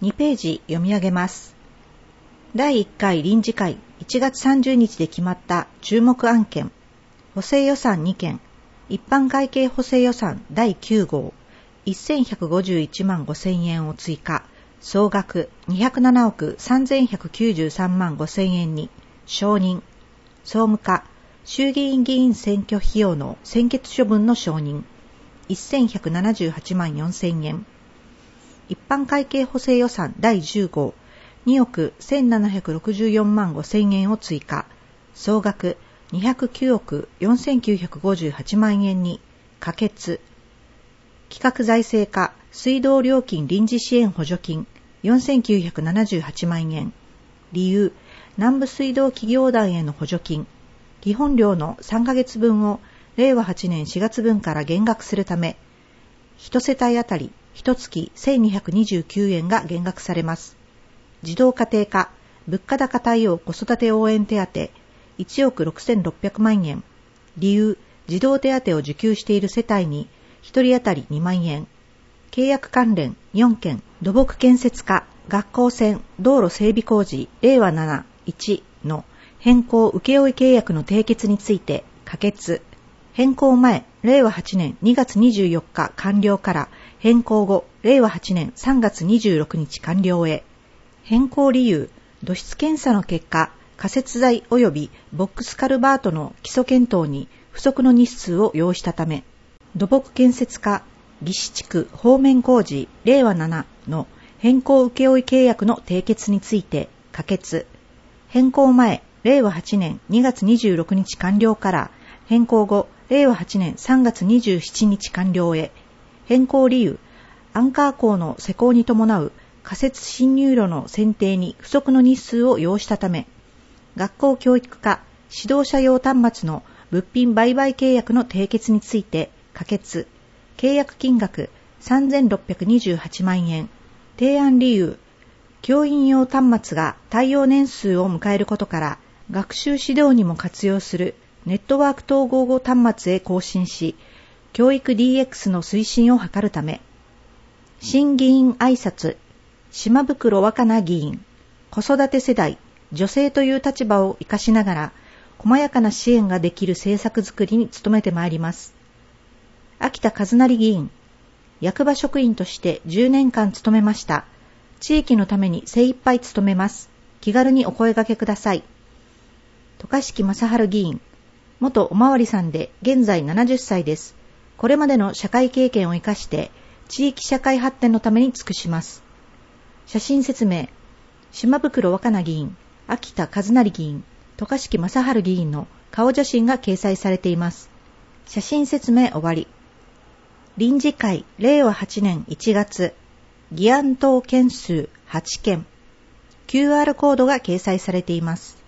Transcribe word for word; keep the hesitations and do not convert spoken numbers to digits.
にページ読み上げます。だいいっかい臨時会いちがつさんじゅうにちで決まった注目案件、補正予算にけん、一般会計補正予算だいきゅうごう、せんひゃくごじゅういちまんごせんえんを追加、総額にひゃくななおくさんぜんひゃくきゅうじゅうさんまんごせんえんに承認、総務課、衆議院議員選挙費用の専決処分の承認、せんひゃくななじゅうはちまんよんせんえん、一般会計補正予算だいじゅうごう、におくせんななひゃくろくじゅうよんまんごせんえんを追加、総額にひゃくきゅうおくよんせんきゅうひゃくごじゅうはちまんえんに可決、企画財政課水道料金臨時支援補助金よんせんきゅうひゃくななじゅうはちまんえん、理由、南部水道企業団への補助金、基本料のさんかげつぶんをれいわはちねんしがつぶんから減額するため、一世帯あたりいちがつせんにひゃくにじゅうきゅうえんが減額されます。児童家庭科物価高対応子育て応援手当いちおくろくせんろっぴゃくまんえん、理由、児童手当を受給している世帯にひとり当たりにまんえん、契約関連よんけん、土木建設課学校線道路整備工事れいわなないちの変更請負契約の締結について可決、変更前れいわはちねんにがつにじゅうよっか完了から変更後れいわはちねんさんがつにじゅうろくにち完了へ、変更理由、土質検査の結果、仮設材及びボックスカルバートの基礎検討に不足の日数を要したため、土木建設課義士地区方面工事れいわななの変更請負契約の締結について可決、変更前れいわはちねんにがつにじゅうろくにち完了から変更後れいわはちねんさんがつにじゅうしちにち完了へ、変更理由、アンカー港の施工に伴う仮設進入路の選定に不足の日数を要したため、学校教育課指導者用端末の物品売買契約の締結について可決、契約金額さんぜんろっぴゃくにじゅうはちまんえん、提案理由、教員用端末が対応年数を迎えることから学習指導にも活用するネットワーク統合後端末へ更新し、教育 ディーエックス の推進を図るため、新議員挨拶、島袋若菜議員、子育て世代、女性という立場を生かしながら、細やかな支援ができる政策づくりに努めてまいります。秋田和成議員、役場職員としてじゅうねんかん務めました。地域のために精一杯務めます。気軽にお声掛けください。渡嘉敷正春議員、元おまわりさんで現在ななじゅっさいです。これまでの社会経験を生かして、地域社会発展のために尽くします。写真説明、島袋若菜議員、秋田和成議員、渡嘉敷正春議員の顔写真が掲載されています。写真説明終わり。臨時会れいわはちねんいちがつ、議案等件数はちけん、キューアール コードが掲載されています。